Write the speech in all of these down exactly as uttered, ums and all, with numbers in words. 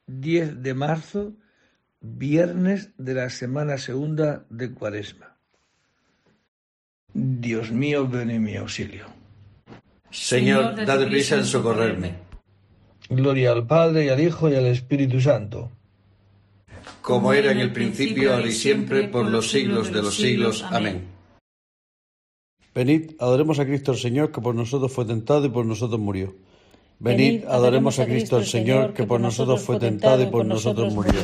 diez de marzo, viernes de la semana segunda de Cuaresma. Dios mío, ven en mi auxilio. Señor, date prisa en socorrerme. Gloria al Padre, y al Hijo, y al Espíritu Santo. Como era en el principio, ahora y siempre, por los siglos de los siglos. Amén. Venid, adoremos a Cristo el Señor, que por nosotros fue tentado y por nosotros murió. Venid, adoremos a Cristo el Señor, que por nosotros fue tentado y por nosotros murió.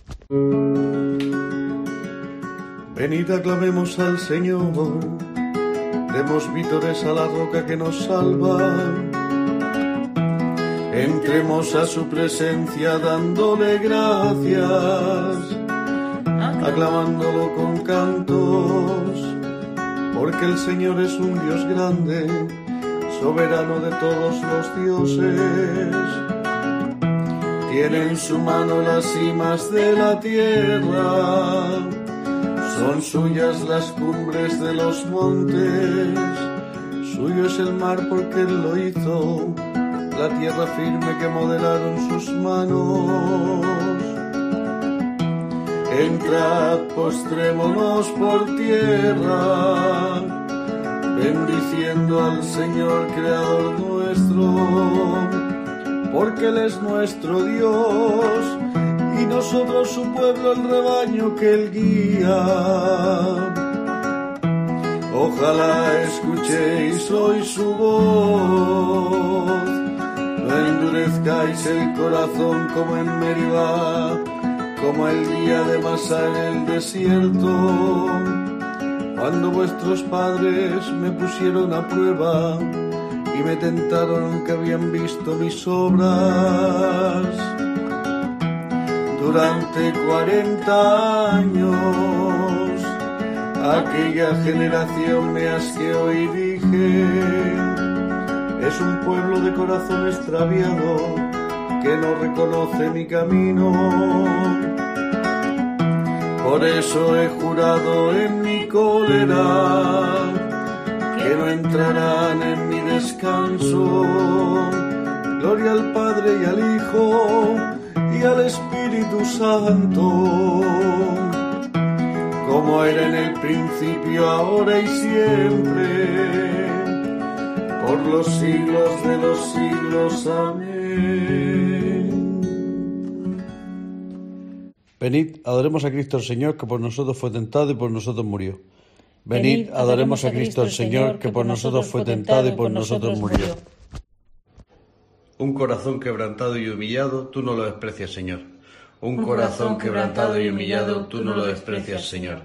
Venid, aclamemos al Señor, demos vítores a la roca que nos salva. Entremos a su presencia dándole gracias, aclamándolo con cantos, porque el Señor es un Dios grande, soberano de todos los dioses. Tiene en su mano las cimas de la tierra, son suyas las cumbres de los montes, suyo es el mar porque Él lo hizo, la tierra firme que modelaron sus manos. Entrad, postrémonos por tierra, bendiciendo al Señor Creador nuestro, porque Él es nuestro Dios, y nosotros su pueblo, el rebaño que Él guía. Ojalá escuchéis hoy su voz, no endurezcáis el corazón como en Meribá, como el día de Masá en el desierto, cuando vuestros padres me pusieron a prueba y me tentaron que habían visto mis obras. Durante cuarenta años aquella generación me asqueó y dije: es un pueblo de corazón extraviado que no reconoce mi camino. Por eso he jurado en mi cólera que no entrarán en mi descanso. Gloria al Padre y al Hijo y al Espíritu Santo, como era en el principio, ahora y siempre, por los siglos de los siglos. Amén. Venid, adoremos a Cristo el Señor, que por nosotros fue tentado y por nosotros murió. Venid, adoremos a Cristo el Señor, que por nosotros fue tentado y por nosotros murió. Un corazón quebrantado y humillado, tú no lo desprecias, Señor. Un corazón quebrantado y humillado, tú no lo desprecias, Señor.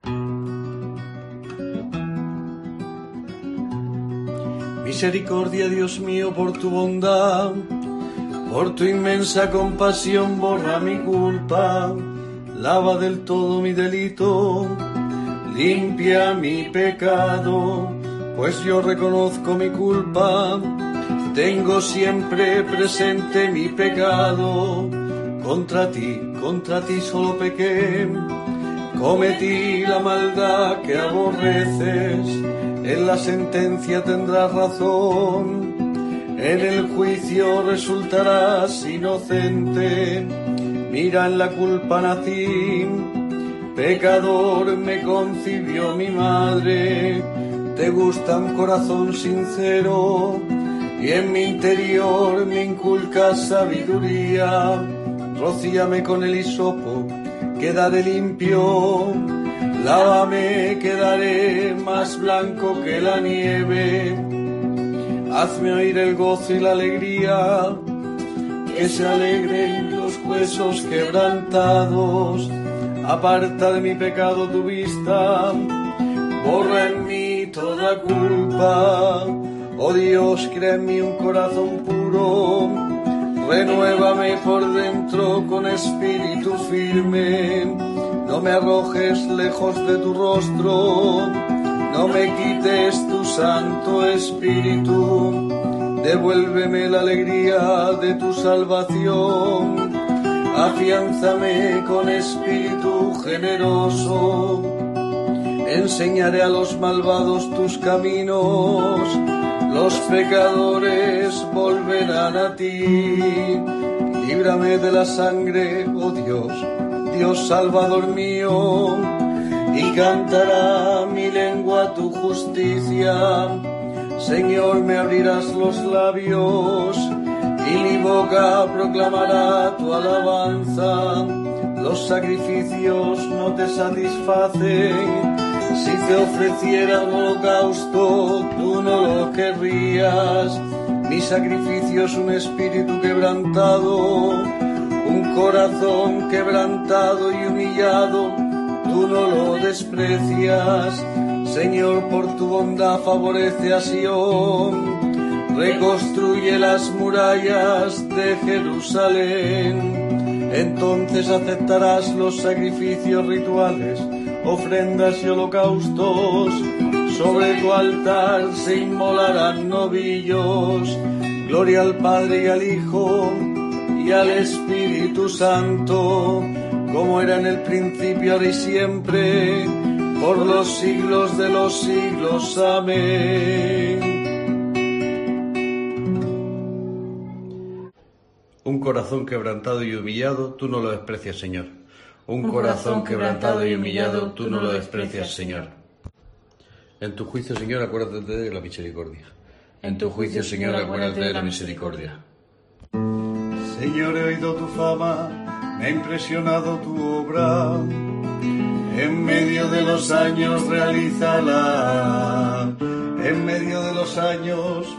Misericordia, Dios mío, por tu bondad, por tu inmensa compasión, borra mi culpa, lava del todo mi delito, limpia mi pecado, pues yo reconozco mi culpa, tengo siempre presente mi pecado, contra ti, contra ti solo pequé, cometí la maldad que aborreces, en la sentencia tendrás razón, en el juicio resultarás inocente, mira en la culpa nací, pecador me concibió mi madre, te gusta un corazón sincero, y en mi interior me inculcas sabiduría, rocíame con el hisopo, quedaré limpio, lávame, quedaré más blanco que la nieve, hazme oír el gozo y la alegría, que se alegren los huesos quebrantados, aparta de mi pecado tu vista, borra en mí toda culpa, oh Dios, crea en mí un corazón puro, renuévame por dentro con espíritu firme, no me arrojes lejos de tu rostro, no me quites tu santo espíritu, devuélveme la alegría de tu salvación, afiánzame con espíritu generoso, enseñaré a los malvados tus caminos, los pecadores volverán a ti, líbrame de la sangre, oh Dios, Dios Salvador mío, y cantará mi lengua tu justicia. Señor, me abrirás los labios, y mi boca proclamará tu alabanza. Los sacrificios no te satisfacen, si te ofreciera un holocausto, tú no lo querrías. Mi sacrificio es un espíritu quebrantado, un corazón quebrantado y humillado, tú no lo desprecias. Señor, por tu bondad favorece a Sión, reconstruye las murallas de Jerusalén. Entonces aceptarás los sacrificios rituales, ofrendas y holocaustos. Sobre tu altar se inmolarán novillos. Gloria al Padre y al Hijo y al Espíritu Santo, como era en el principio, ahora y siempre, por los siglos de los siglos. Amén. Un corazón quebrantado y humillado, tú no lo desprecias, Señor. Un corazón quebrantado y humillado, tú no lo desprecias, Señor. En tu juicio, Señor, acuérdate de la misericordia. En tu juicio, Señor, acuérdate de la misericordia. Señor, he oído tu fama, me ha impresionado tu obra. En medio de los años realízala, en medio de los años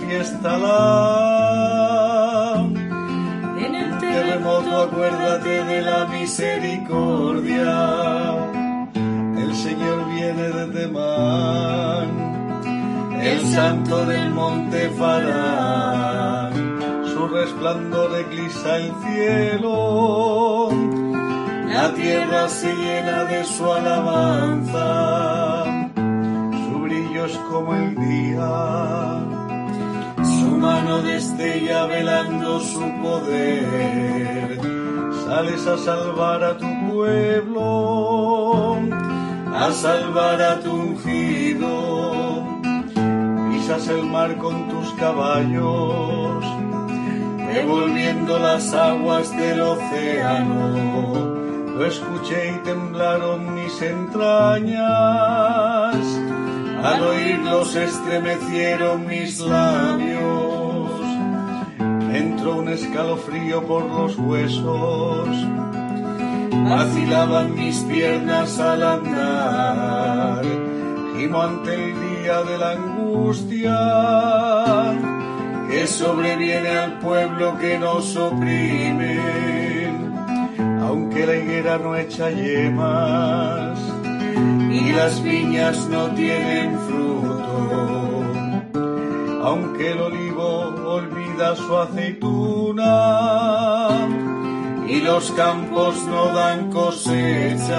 manifiéstala. En el terremoto acuérdate de la misericordia. El Señor viene de Temán, el santo del monte Farán. Su resplandor eclipsa el cielo, la tierra se llena de su alabanza. Su brillo es como el día, su mano destella velando su poder. Sales a salvar a tu pueblo, a salvar a tu ungido. Pisas el mar con tus caballos, revolviendo las aguas del océano. Lo escuché y temblaron mis entrañas, al oírlo se estremecieron mis labios. Me entró un escalofrío por los huesos, vacilaban mis piernas al andar. Gimo ante el día de la angustia que sobreviene al pueblo que nos oprime. Aunque la higuera no echa yemas y las viñas no tienen fruto, aunque el olivo olvida su aceituna y los campos no dan cosechas,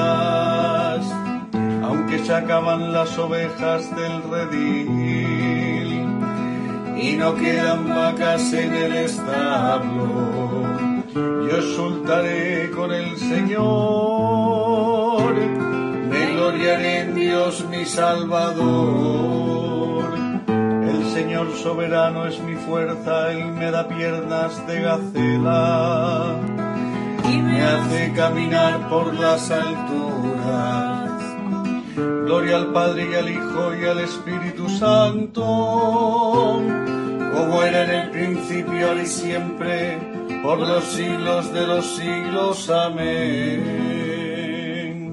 aunque se acaban las ovejas del redil y no quedan vacas en el establo, yo exultaré con el Señor, me gloriaré en Dios mi Salvador. El Señor soberano es mi fuerza, Él me da piernas de gacela y me hace caminar por las alturas. Gloria al Padre y al Hijo y al Espíritu Santo, como era en el principio, ahora y siempre, por los siglos de los siglos. Amén.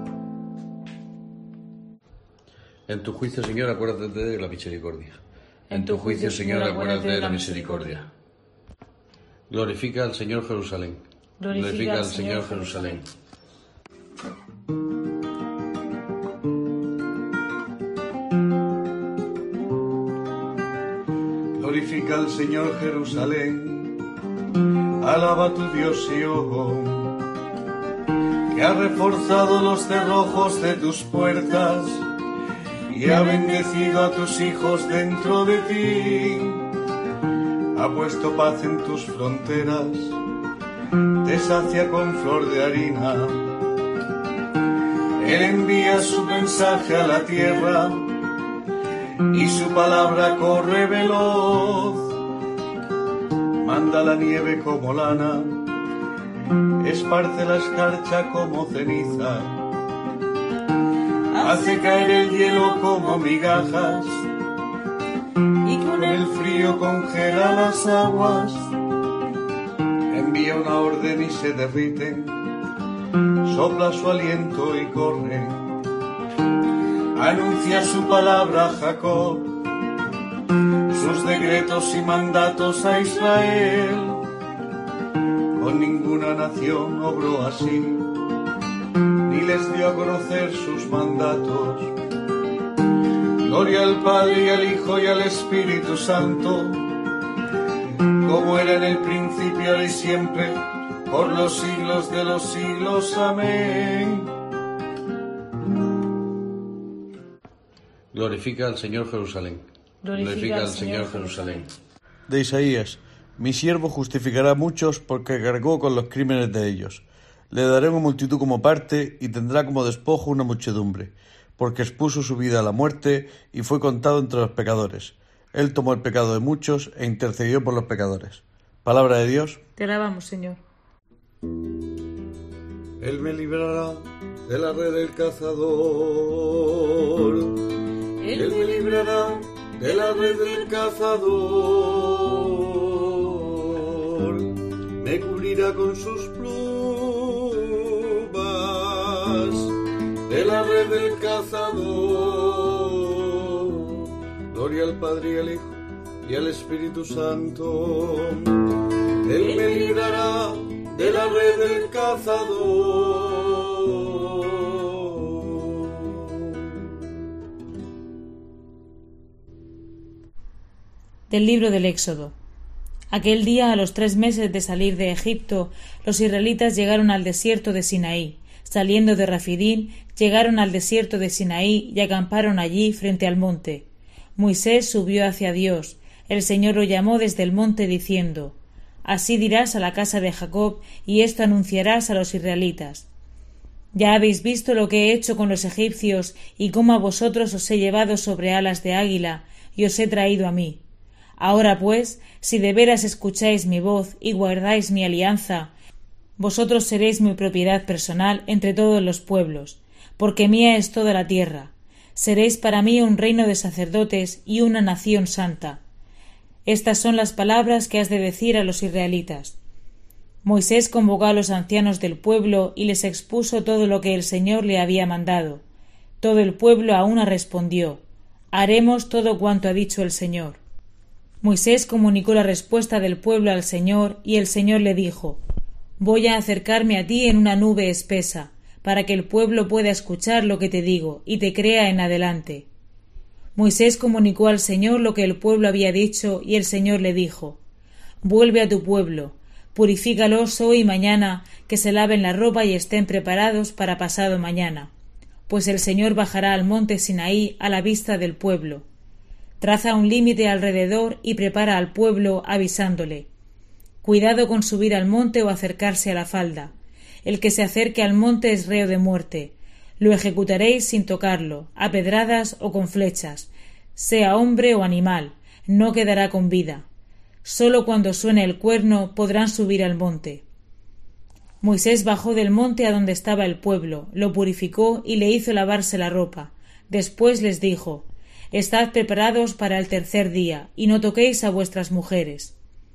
En tu juicio, Señor, acuérdate de la misericordia. En tu juicio, Señor, acuérdate de la misericordia. Glorifica al Señor Jerusalén. Glorifica al Señor Jerusalén. Glorifica al Señor Jerusalén, alaba a tu Dios Sion, que ha reforzado los cerrojos de tus puertas y ha bendecido a tus hijos dentro de ti. Ha puesto paz en tus fronteras, te sacia con flor de harina. Él envía su mensaje a la tierra y su palabra corre veloz. manda la nieve como lana, esparce la escarcha como ceniza, hace caer el hielo como migajas, y con el frío congela las aguas, envía una orden y se derriten, sopla su aliento y corre, anuncia su palabra a Jacob, sus decretos y mandatos a Israel. Con ninguna nación obró así, ni les dio a conocer sus mandatos. Gloria al Padre y al Hijo y al Espíritu Santo, como era en el principio, ahora y siempre, por los siglos de los siglos. Amén. Glorifica al Señor Jerusalén. Glorifica, Glorifica al al Señor Señor Jerusalén. De Isaías: Mi siervo justificará a muchos porque cargó con los crímenes de ellos. Le daré una multitud como parte y tendrá como despojo una muchedumbre, porque expuso su vida a la muerte y fue contado entre los pecadores. Él tomó el pecado de muchos e intercedió por los pecadores. Palabra de Dios. Te alabamos, Señor. Él me librará de la red del cazador. Él me librará de la red del cazador. Me cubrirá con sus plumas de la red del cazador. Gloria al Padre y al Hijo y al Espíritu Santo. Él me librará de la red del cazador. Del libro del Éxodo. Aquel día, a los tres meses de salir de Egipto, los israelitas llegaron al desierto de Sinaí. Saliendo de Rafidín, llegaron al desierto de Sinaí y acamparon allí frente al monte. Moisés subió hacia Dios. El Señor lo llamó desde el monte diciendo: Así dirás a la casa de Jacob, y esto anunciarás a los israelitas. Ya habéis visto lo que he hecho con los egipcios, y cómo a vosotros os he llevado sobre alas de águila, y os he traído a mí. Ahora pues, si de veras escucháis mi voz y guardáis mi alianza, vosotros seréis mi propiedad personal entre todos los pueblos, porque mía es toda la tierra. Seréis para mí un reino de sacerdotes y una nación santa. Estas son las palabras que has de decir a los israelitas. Moisés convocó a los ancianos del pueblo y les expuso todo lo que el Señor le había mandado. Todo el pueblo a una respondió: Haremos todo cuanto ha dicho el Señor. Moisés comunicó la respuesta del pueblo al Señor, y el Señor le dijo: Voy a acercarme a ti en una nube espesa, para que el pueblo pueda escuchar lo que te digo y te crea en adelante. Moisés comunicó al Señor lo que el pueblo había dicho, y el Señor le dijo: Vuelve a tu pueblo, purifícalos hoy y mañana, que se laven la ropa y estén preparados para pasado mañana, pues el Señor bajará al monte Sinaí a la vista del pueblo. Traza un límite alrededor y prepara al pueblo avisándole: Cuidado con subir al monte o acercarse a la falda. El que se acerque al monte es reo de muerte. Lo ejecutaréis sin tocarlo, a pedradas o con flechas, sea hombre o animal, no quedará con vida. Sólo cuando suene el cuerno podrán subir al monte. Moisés bajó del monte a donde estaba el pueblo, lo purificó y le hizo lavarse la ropa. Después les dijo: Estad preparados para el tercer día, y no toquéis a vuestras mujeres.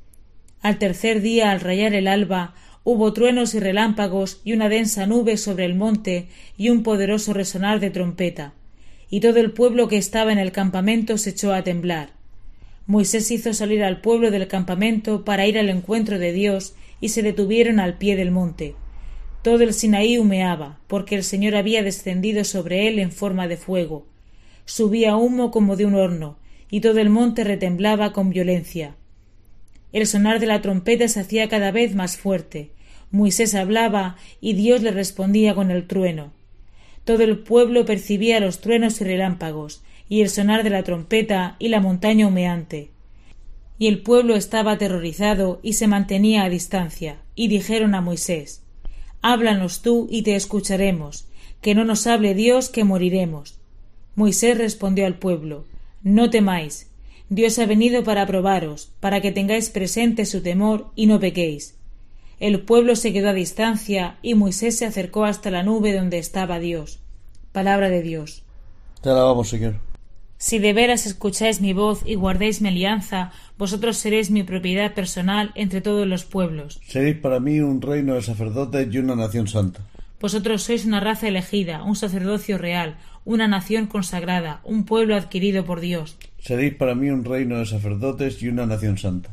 Al tercer día, al rayar el alba, hubo truenos y relámpagos y una densa nube sobre el monte y un poderoso resonar de trompeta, y todo el pueblo que estaba en el campamento se echó a temblar. Moisés hizo salir al pueblo del campamento para ir al encuentro de Dios, y se detuvieron al pie del monte. Todo el Sinaí humeaba, porque el Señor había descendido sobre él en forma de fuego. Subía humo como de un horno, y todo el monte retemblaba con violencia. El sonar de la trompeta se hacía cada vez más fuerte. Moisés hablaba, y Dios le respondía con el trueno. Todo el pueblo percibía los truenos y relámpagos, y el sonar de la trompeta y la montaña humeante. Y el pueblo estaba aterrorizado y se mantenía a distancia, y dijeron a Moisés: Háblanos tú y te escucharemos, que no nos hable Dios, que moriremos. Moisés respondió al pueblo: No temáis, Dios ha venido para probaros, para que tengáis presente su temor y no pequéis. El pueblo se quedó a distancia y Moisés se acercó hasta la nube donde estaba Dios. Palabra de Dios. Te alabamos, Señor. Si de veras escucháis mi voz y guardéis mi alianza, vosotros seréis mi propiedad personal entre todos los pueblos. Seréis para mí un reino de sacerdotes y una nación santa. Vosotros sois una raza elegida, un sacerdocio real, una nación consagrada, un pueblo adquirido por Dios. Seréis para mí un reino de sacerdotes y una nación santa.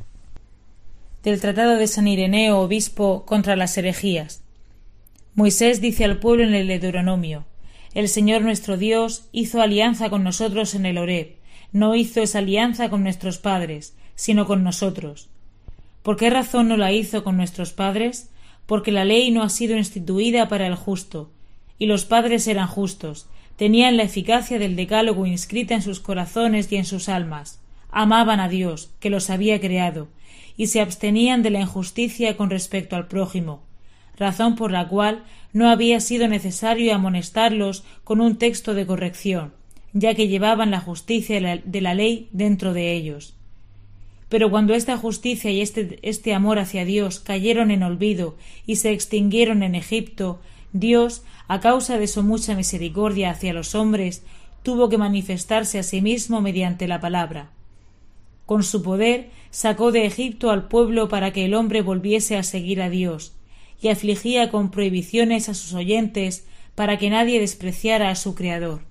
Del Tratado de San Ireneo, obispo, contra las herejías. Moisés dice al pueblo en el Deuteronomio: El Señor nuestro Dios hizo alianza con nosotros en el Horeb. No hizo esa alianza con nuestros padres, sino con nosotros. ¿Por qué razón no la hizo con nuestros padres? Porque la ley no ha sido instituida para el justo, y los padres eran justos, tenían la eficacia del decálogo inscrita en sus corazones y en sus almas, amaban a Dios, que los había creado, y se abstenían de la injusticia con respecto al prójimo, razón por la cual no había sido necesario amonestarlos con un texto de corrección, ya que llevaban la justicia de la ley dentro de ellos. Pero cuando esta justicia y este, este amor hacia Dios cayeron en olvido y se extinguieron en Egipto, Dios, a causa de su mucha misericordia hacia los hombres, tuvo que manifestarse a sí mismo mediante la palabra. Con su poder sacó de Egipto al pueblo para que el hombre volviese a seguir a Dios, y afligía con prohibiciones a sus oyentes para que nadie despreciara a su Creador.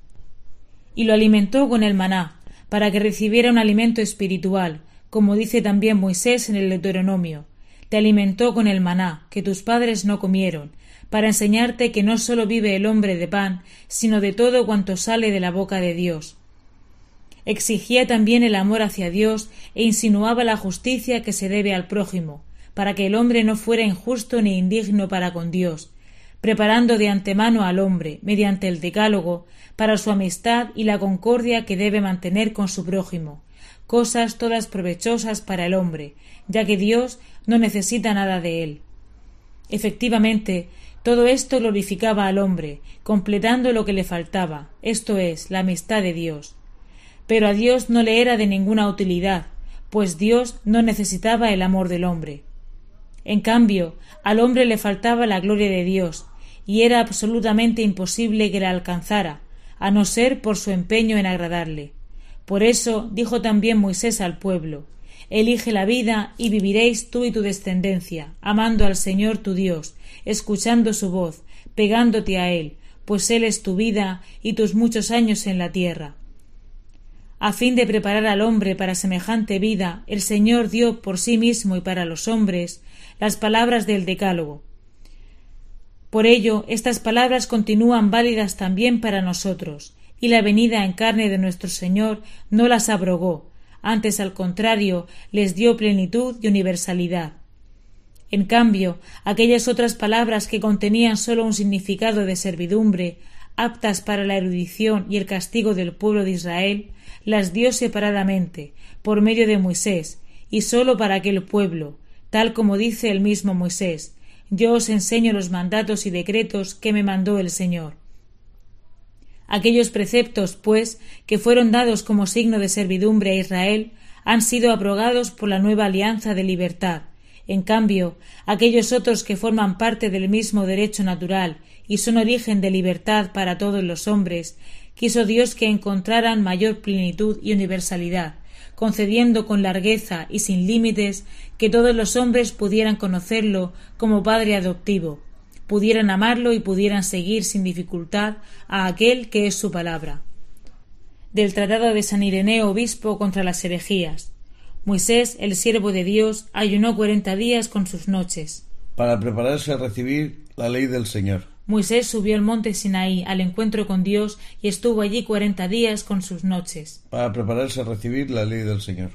Y lo alimentó con el maná, para que recibiera un alimento espiritual, como dice también Moisés en el Deuteronomio: Te alimentó con el maná, que tus padres no comieron, para enseñarte que no sólo vive el hombre de pan, sino de todo cuanto sale de la boca de Dios. Exigía también el amor hacia Dios e insinuaba la justicia que se debe al prójimo, para que el hombre no fuera injusto ni indigno para con Dios, preparando de antemano al hombre, mediante el decálogo, para su amistad y la concordia que debe mantener con su prójimo, cosas todas provechosas para el hombre, ya que Dios no necesita nada de él. Efectivamente, todo esto glorificaba al hombre, completando lo que le faltaba, esto es, la amistad de Dios. Pero a Dios no le era de ninguna utilidad, pues Dios no necesitaba el amor del hombre. En cambio, al hombre le faltaba la gloria de Dios, y era absolutamente imposible que la alcanzara, a no ser por su empeño en agradarle. Por eso dijo también Moisés al pueblo: Elige la vida y viviréis tú y tu descendencia, amando al Señor tu Dios, escuchando su voz, pegándote a Él, pues Él es tu vida y tus muchos años en la tierra. A fin de preparar al hombre para semejante vida, el Señor dio por sí mismo y para los hombres las palabras del Decálogo. Por ello, estas palabras continúan válidas también para nosotros, y la venida en carne de nuestro Señor no las abrogó, antes al contrario, les dio plenitud y universalidad. En cambio, aquellas otras palabras que contenían sólo un significado de servidumbre, aptas para la erudición y el castigo del pueblo de Israel, las dio separadamente, por medio de Moisés, y sólo para aquel pueblo, tal como dice el mismo Moisés: Yo os enseño los mandatos y decretos que me mandó el Señor. Aquellos preceptos, pues, que fueron dados como signo de servidumbre a Israel, han sido abrogados por la nueva alianza de libertad. En cambio, aquellos otros que forman parte del mismo derecho natural y son origen de libertad para todos los hombres, quiso Dios que encontraran mayor plenitud y universalidad, concediendo con largueza y sin límites que todos los hombres pudieran conocerlo como Padre adoptivo, pudieran amarlo y pudieran seguir sin dificultad a aquel que es su palabra. Del Tratado de San Ireneo, obispo, contra las herejías. Moisés, el siervo de Dios, ayunó cuarenta días con sus noches, para prepararse a recibir la ley del Señor. Moisés subió al monte Sinaí al encuentro con Dios y estuvo allí cuarenta días con sus noches, para prepararse a recibir la ley del Señor.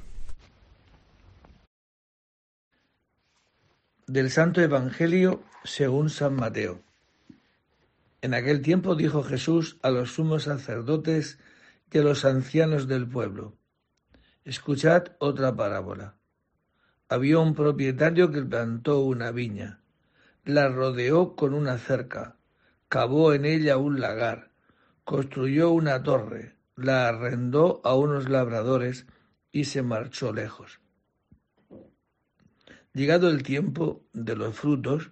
Del Santo Evangelio según San Mateo. En aquel tiempo dijo Jesús a los sumos sacerdotes y a los ancianos del pueblo: Escuchad otra parábola. Había un propietario que plantó una viña, la rodeó con una cerca, cavó en ella un lagar, construyó una torre, la arrendó a unos labradores y se marchó lejos. Llegado el tiempo de los frutos,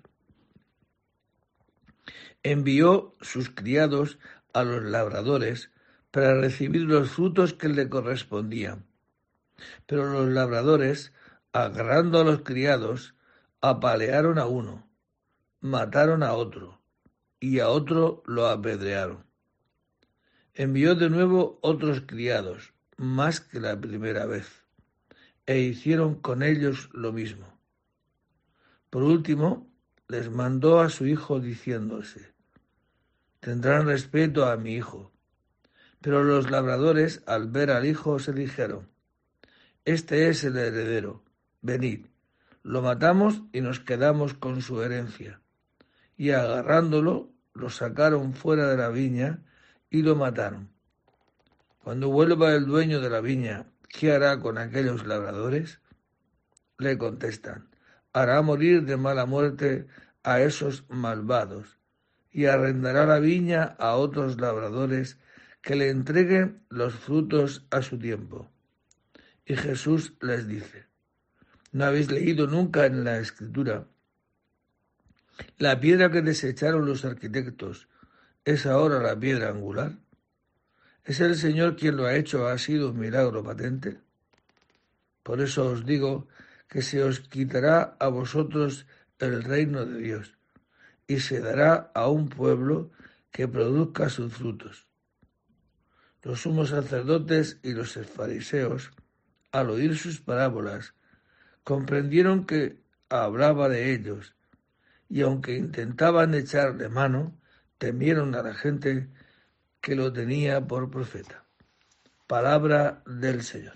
envió sus criados a los labradores para recibir los frutos que le correspondían. Pero los labradores, agarrando a los criados, apalearon a uno, mataron a otro, y a otro lo apedrearon. Envió de nuevo otros criados, más que la primera vez, e hicieron con ellos lo mismo. Por último, les mandó a su hijo diciéndose: tendrán respeto a mi hijo. Pero los labradores, al ver al hijo, se dijeron: este es el heredero, venid, lo matamos y nos quedamos con su herencia. Y agarrándolo, lo sacaron fuera de la viña y lo mataron. Cuando vuelva el dueño de la viña, ¿qué hará con aquellos labradores? Le contestan: hará morir de mala muerte a esos malvados, y arrendará la viña a otros labradores que le entreguen los frutos a su tiempo. Y Jesús les dice: ¿no habéis leído nunca en la Escritura? La piedra que desecharon los arquitectos es ahora la piedra angular. ¿Es el Señor quien lo ha hecho? ¿Ha sido un milagro patente? Por eso os digo que se os quitará a vosotros el reino de Dios y se dará a un pueblo que produzca sus frutos. Los sumos sacerdotes y los fariseos, al oír sus parábolas, comprendieron que hablaba de ellos, y aunque intentaban echarle mano, temieron a la gente que lo tenía por profeta. Palabra del Señor.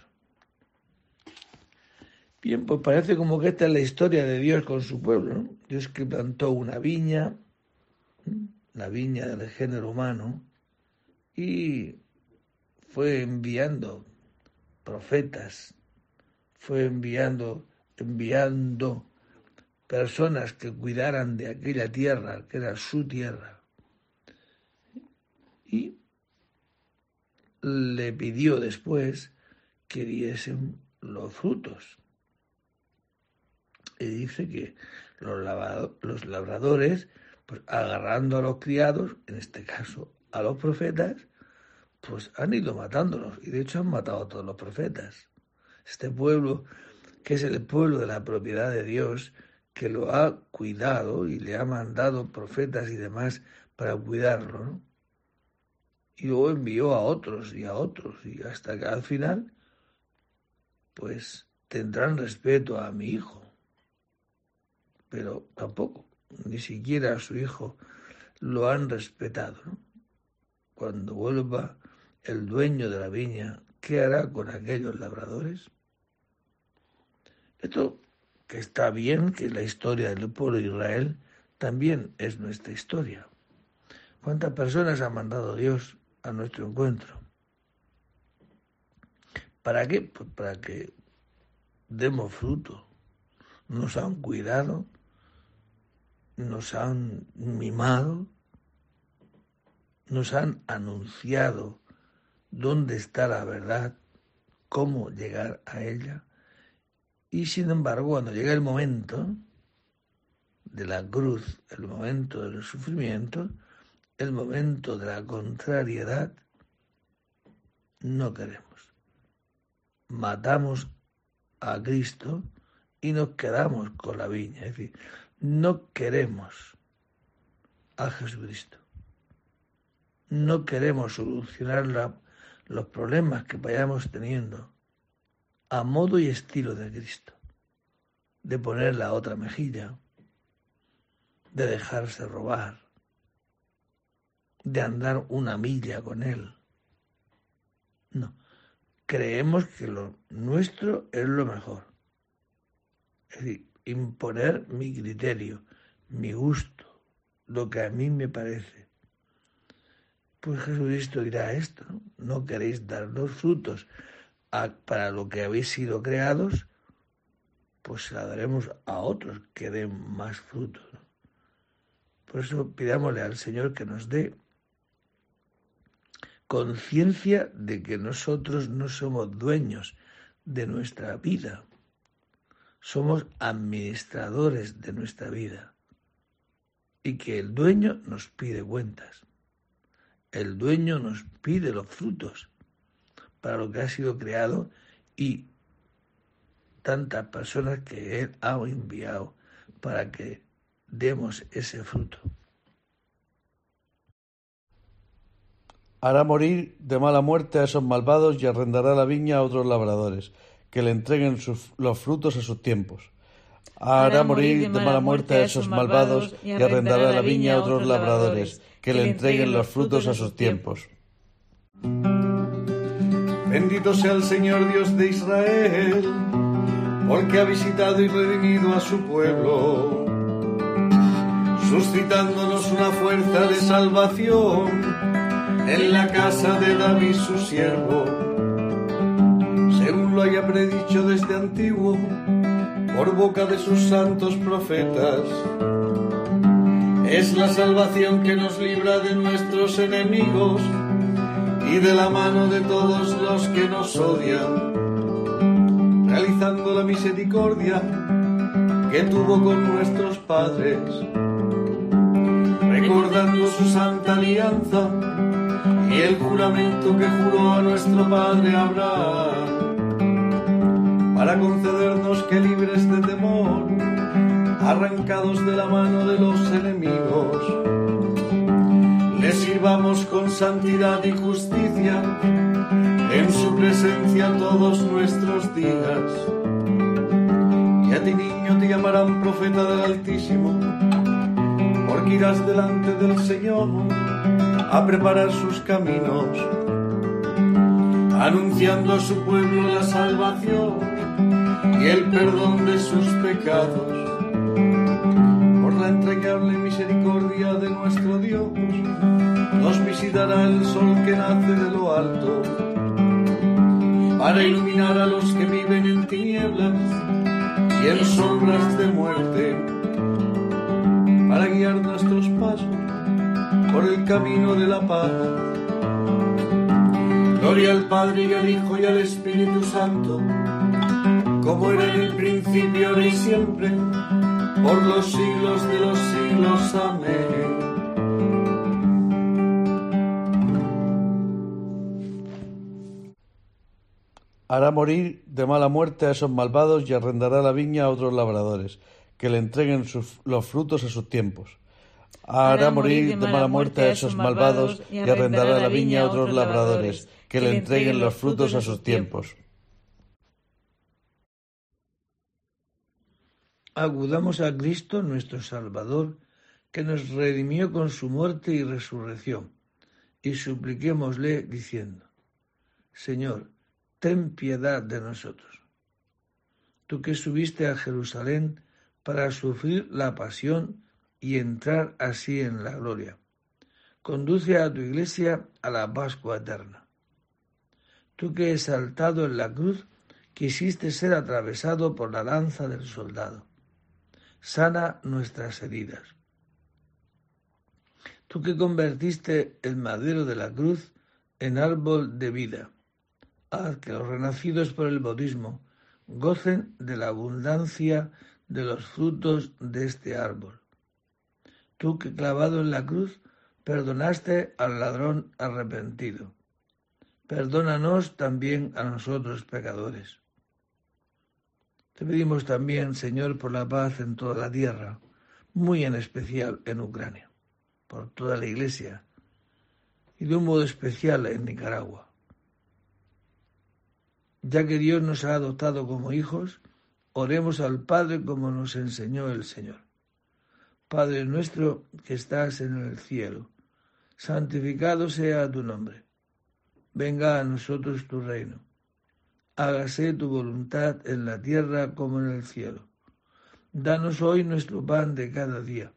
Bien, pues parece como que esta es la historia de Dios con su pueblo, ¿no? Dios que plantó una viña, la viña del género humano, y fue enviando profetas, fue enviando, enviando personas que cuidaran de aquella tierra, que era su tierra. Y le pidió después que diesen los frutos. Y dice que los, lavado, los labradores, pues agarrando a los criados, en este caso a los profetas, pues han ido matándolos. Y de hecho han matado a todos los profetas. Este pueblo, que es el pueblo de la propiedad de Dios, que lo ha cuidado y le ha mandado profetas y demás para cuidarlo, ¿no? Y luego envió a otros y a otros, y hasta que al final, pues tendrán respeto a mi hijo. Pero tampoco, ni siquiera a su hijo lo han respetado, ¿no? Cuando vuelva el dueño de la viña, ¿qué hará con aquellos labradores? Esto, que está bien, que la historia del pueblo de Israel también es nuestra historia. ¿Cuántas personas ha mandado Dios a nuestro encuentro? ¿Para qué? Pues para que demos fruto. Nos han cuidado, nos han mimado, nos han anunciado dónde está la verdad, cómo llegar a ella. Y sin embargo, cuando llega el momento de la cruz, el momento del sufrimiento, el momento de la contrariedad, no queremos. Matamos a Cristo y nos quedamos con la viña. Es decir, no queremos a Jesucristo. No queremos solucionar la, los problemas que vayamos teniendo a modo y estilo de Cristo, de poner la otra mejilla, de dejarse robar, de andar una milla con Él. No, creemos que lo nuestro es lo mejor. Es decir, imponer mi criterio, mi gusto, lo que a mí me parece. Pues Jesucristo dirá esto, ¿no? No queréis dar los frutos a, para lo que habéis sido creados, pues se la daremos a otros que den más frutos, ¿no? Por eso pidámosle al Señor que nos dé conciencia de que nosotros no somos dueños de nuestra vida. Somos administradores de nuestra vida. Y que el dueño nos pide cuentas. El dueño nos pide los frutos para lo que ha sido creado y tantas personas que Él ha enviado para que demos ese fruto. Hará morir de mala muerte a esos malvados y arrendará la viña a otros labradores, que le entreguen sus, los frutos a sus tiempos. Hará morir de mala muerte a esos malvados y arrendará la viña a otros labradores, que le entreguen los frutos a sus tiempos. Bendito sea el Señor Dios de Israel, porque ha visitado y redimido a su pueblo, suscitándonos una fuerza de salvación en la casa de David su siervo, según lo haya predicho desde antiguo, por boca de sus santos profetas. Es la salvación que nos libra de nuestros enemigos y de la mano de todos los que nos odian, realizando la misericordia que tuvo con nuestros padres, recordando su santa alianza y el juramento que juró a nuestro padre Abraham, para concedernos que libres de temor, arrancados de la mano de los enemigos, le sirvamos con santidad y justicia en su presencia todos nuestros días. Y a ti, niño, te llamarán profeta del Altísimo, porque irás delante del Señor a preparar sus caminos, anunciando a su pueblo la salvación y el perdón de sus pecados. Por la entrañable misericordia de nuestro Dios, nos visitará el sol que nace de lo alto, para iluminar a los que viven en tinieblas y en sombras de muerte, para guiar nuestros pasos por el camino de la paz. Gloria al Padre y al Hijo y al Espíritu Santo, como era en el principio, ahora y siempre, por los siglos de los siglos. Amén. Hará morir de mala muerte a esos malvados y arrendará la viña a otros labradores, que le entreguen sus, los frutos a sus tiempos. Hará morir de mala muerte a esos malvados y arrendará la viña a otros labradores, que le entreguen los frutos a sus tiempos. Acudamos a Cristo nuestro Salvador, que nos redimió con su muerte y resurrección, y supliquémosle diciendo: Señor, ten piedad de nosotros. Tú que subiste a Jerusalén para sufrir la pasión y entrar así en la gloria, conduce a tu iglesia a la Pascua eterna. Tú que exaltado en la cruz quisiste ser atravesado por la lanza del soldado, sana nuestras heridas. Tú que convertiste el madero de la cruz en árbol de vida, haz que los renacidos por el bautismo gocen de la abundancia de los frutos de este árbol. Tú que clavado en la cruz perdonaste al ladrón arrepentido, perdónanos también a nosotros pecadores. Te pedimos también, Señor, por la paz en toda la tierra, muy en especial en Ucrania, por toda la Iglesia y de un modo especial en Nicaragua. Ya que Dios nos ha adoptado como hijos, oremos al Padre como nos enseñó el Señor. Padre nuestro que estás en el cielo, santificado sea tu nombre. Venga a nosotros tu reino. Hágase tu voluntad en la tierra como en el cielo. Danos hoy nuestro pan de cada día.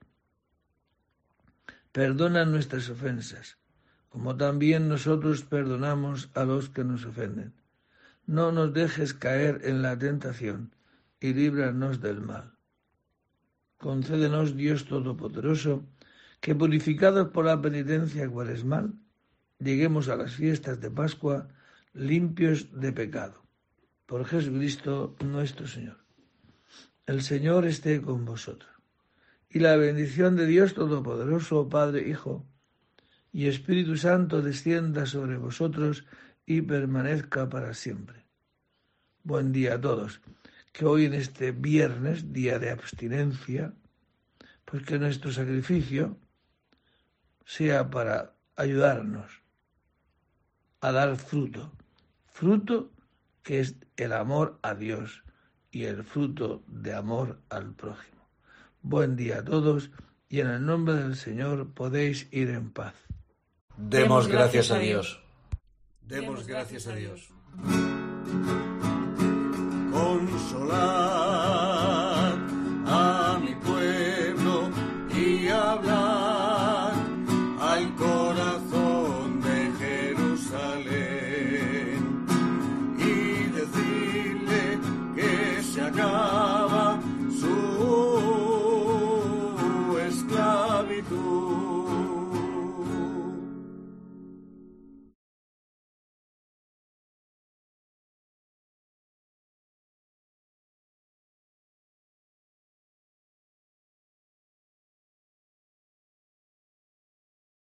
Perdona nuestras ofensas, como también nosotros perdonamos a los que nos ofenden. No nos dejes caer en la tentación y líbranos del mal. Concédenos, Dios Todopoderoso, que purificados por la penitencia cuaresmal, lleguemos a las fiestas de Pascua limpios de pecado. por Jesucristo nuestro Señor. El Señor esté con vosotros. Y la bendición de Dios Todopoderoso, Padre, Hijo y Espíritu Santo descienda sobre vosotros y permanezca para siempre. Buen día a todos. Que hoy en este viernes, día de abstinencia, pues que nuestro sacrificio sea para ayudarnos a dar fruto. Fruto que es el amor a Dios y el fruto de amor al prójimo. Buen día a todos y en el nombre del Señor podéis ir en paz. Demos gracias a Dios. Demos gracias a Dios. Consolar